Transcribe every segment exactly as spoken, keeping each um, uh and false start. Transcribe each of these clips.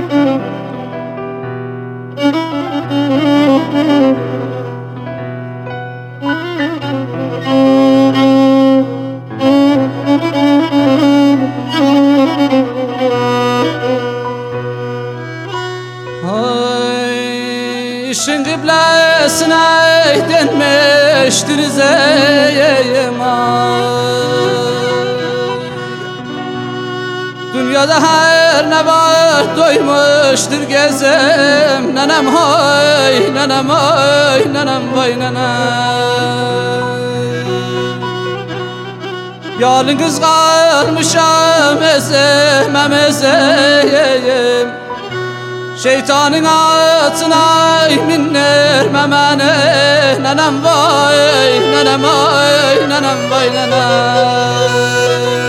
İşin kıblesine denmiştir zeymar. Dünyada her ne var doymuştur gezem. Nenem hay, nenem hay, nenem vay nenem. Yalnız kalmışam ezemem ezeyim. Şeytanın atına minnermem ene. Nenem vay, nenem vay, nenem vay nenem.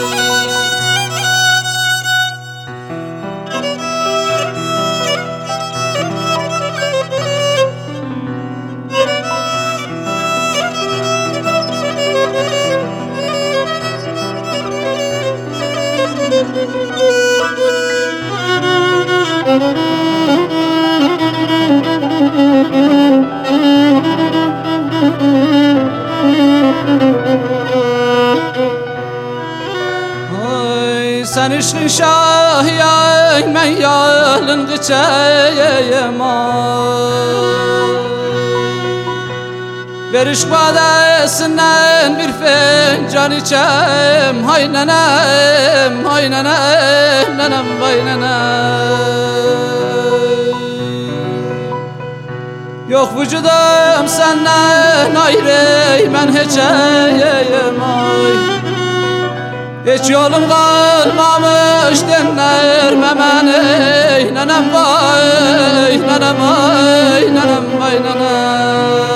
Oy sen işin şahyan men yalın gıçayım Veriş badesinden bir fincan içem. Hay nenem, hay nenem, nenem vay nenem. Yok vücudum senden ayrı ben heçeyim ay. Hiç yolum kalmamış dinlermem ey. Nenem vay, nenem vay, nenem vay nenem.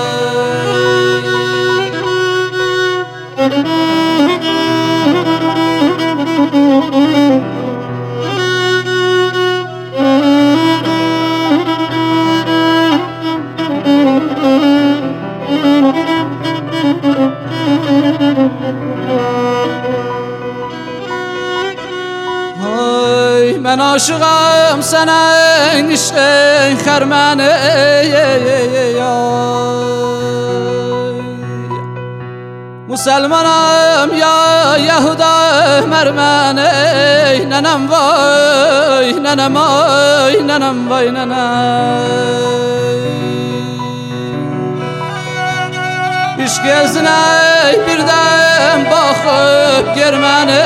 Ay ben aşığım senin işin hermeni. Müslümanım ya Yahuda Mermeni. Nenem vay, nenem vay, nenem vay nenem. İş gezine birden bakıp girmeni.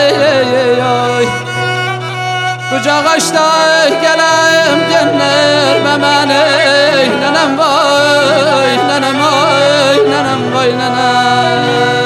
Kucak açta gelem dinlermem beni. Nenem vay, nenem vay, nenem vay nenem.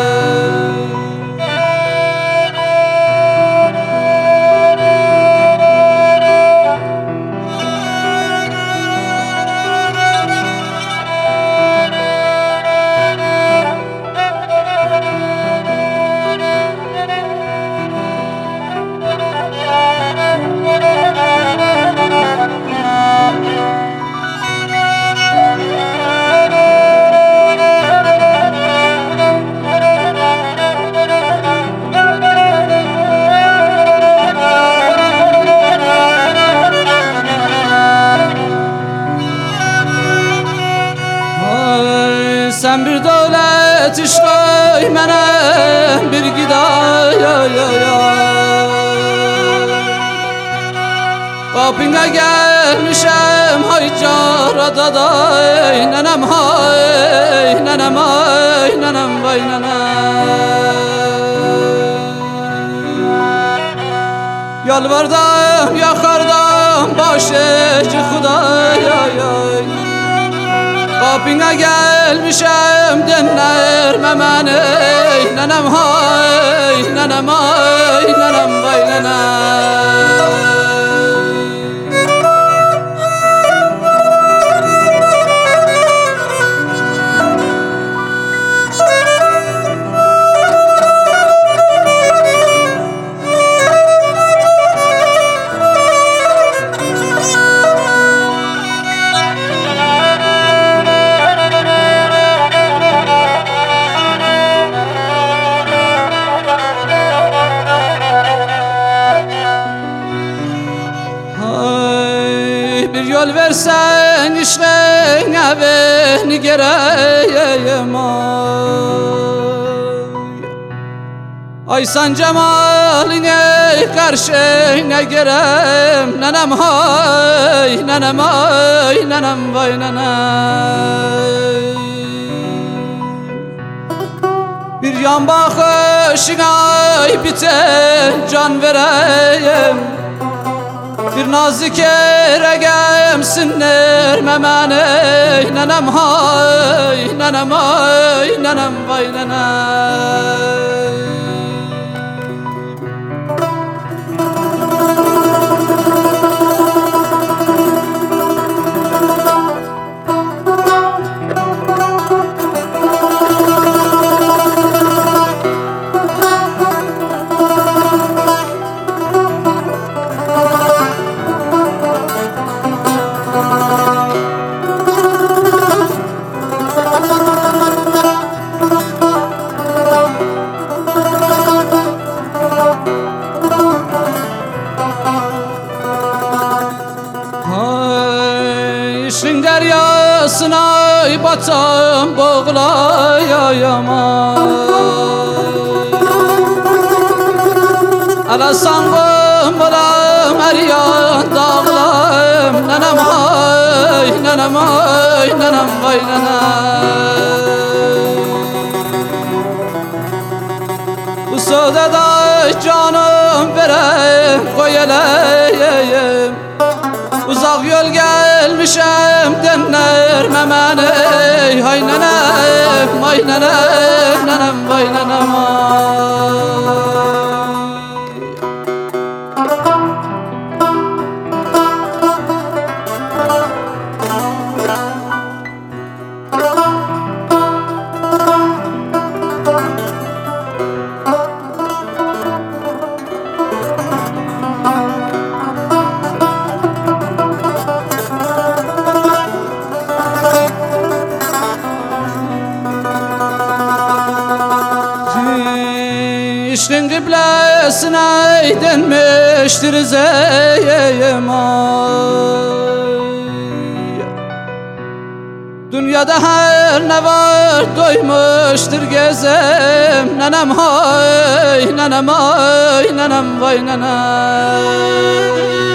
Sen bir devlet iş koy menem bir gidaya. Kapına gelmişem hay carada day. Nenem hay, nenem hay, nenem vay nenem. Yalvardım yakardım başıcı Hudaya. Kapına gelmişem dinlermem beni. Nenem hay, nenem hay, nenem vay nenem. işine beni gereyim ay. Ay sen cemaline karşına gerem nenem hay nenem hay nenem vay nenem. Bir yan bakışına biten can vereyim, bir nazik yere gemsinler memene nenem hay nenem hay nenem vay nenem. İşin deryasına batam boğulayam ala sangım olam her yan dağlam nenem hay nenem hay nenem vay nenem. Bu sodada canım verem koyeleyim, uzak yol gelmişem denler memene hay nenem hay nenem nenem vay nenem ay. İşin kıblesine denmiştir zeyim ay. Dünyada her ne var doymuştur gezem nenem hay nenem hay nenem vay nenem.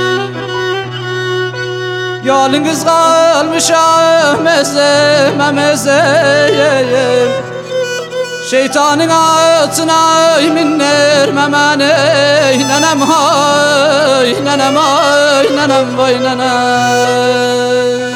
Yalnız kalmışam ezem ezeyim, şeytanın atına minner memene nenem hay nenem hay nenem vay nenem.